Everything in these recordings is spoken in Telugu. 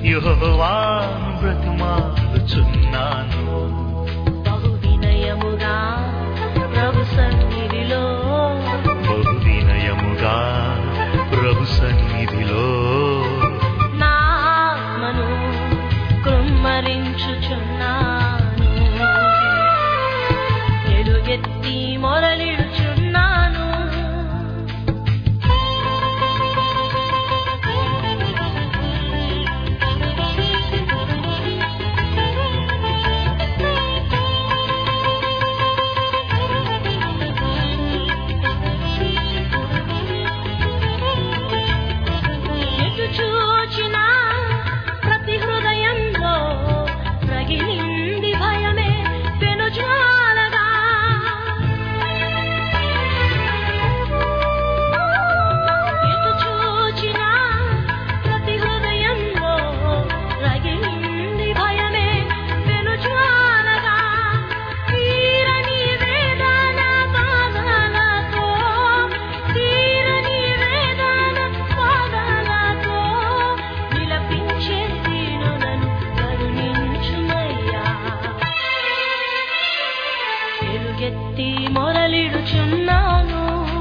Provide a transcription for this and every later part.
యెహోవాను బ్రతిమాలుచున్నాను. బహు వినయముగా ప్రభు సన్నిధిలో, బహు వినయముగా ప్రభు సన్నిధిలో నా ఆత్మను కృమ్మరించుచున్నాను. ఎలుగెత్తి మొరలిడుచున్నాను. ఎటు చూచినా ప్రతి హృదయంలో రగిలింది భయమే పెనుజ్వాలగా. ఎటు చూచినా ప్రతి హృదయంలో రగిలింది భయమే పెనుజ్వాలగా. తీరని వేదన బాధలతో, తీరని వేదన బాధలతో విలపించే దీనులను కరుణించుమయ్యా. ఎలుగెత్తి మొరలిడుచున్నాను.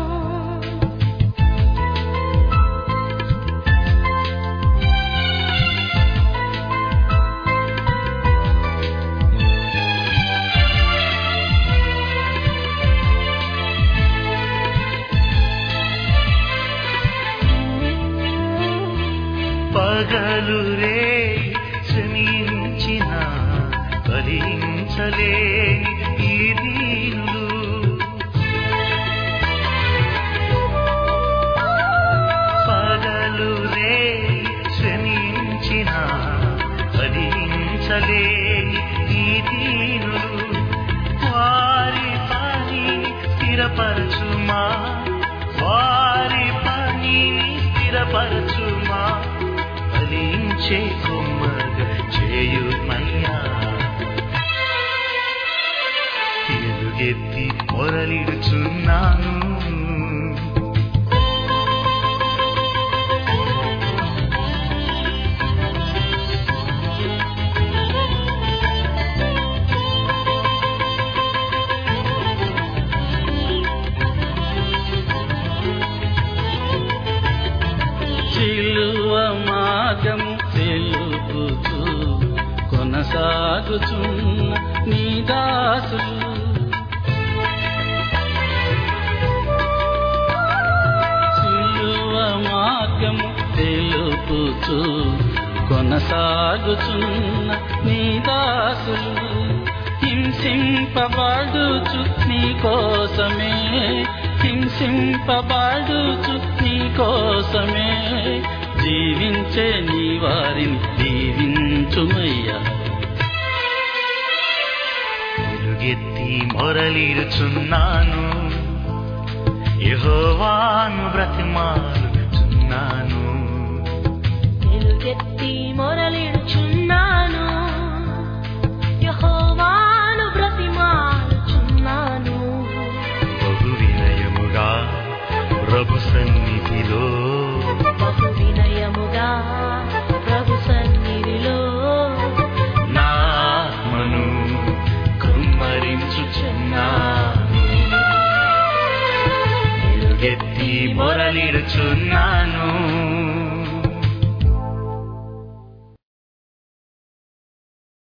పగలు రే శ్రమించిన ఫలించలేని ఈ దీనులు, పగలు రే శ్రమించిన ఫలించలేని ఈ దీనులు, వారి పని స్థిరపరచుమా, వారి పని స్థిరపరచుమా, ఫలించే కొమ్మగా చేయుమయ్యా. ఎలుగెత్తి మొరలిడుచున్నాను. సిలువ మార్గము తెలుపుతూ కొనసాగుచున్న నీ దాసులు, సిలువ మార్గము తెలుపుతూ కొనసాగుచున్న నీ దాసులు, హింసింపబడుచు నీ కోసమే, హింసింపబడుచు నీ కోసమే జీవించే నీ వారిని దీవించుమయ్యా. ఎలుగెత్తి మొరలిడుచున్నాను. యెహోవాను బ్రతిమాలుచున్నాను. ఎలుగెత్తి మొరలిడుచున్నాను. యెహోవాను బ్రతిమాలుచున్నాను. బహు వినయముగా ప్రభు సన్నిధిలో, బహు వినయముగా ప్రభు సన్నిధిలో నా ఆత్మను కుమ్మరించుచున్నాను. ఎలుగెత్తి మొరలిడుచున్నాను.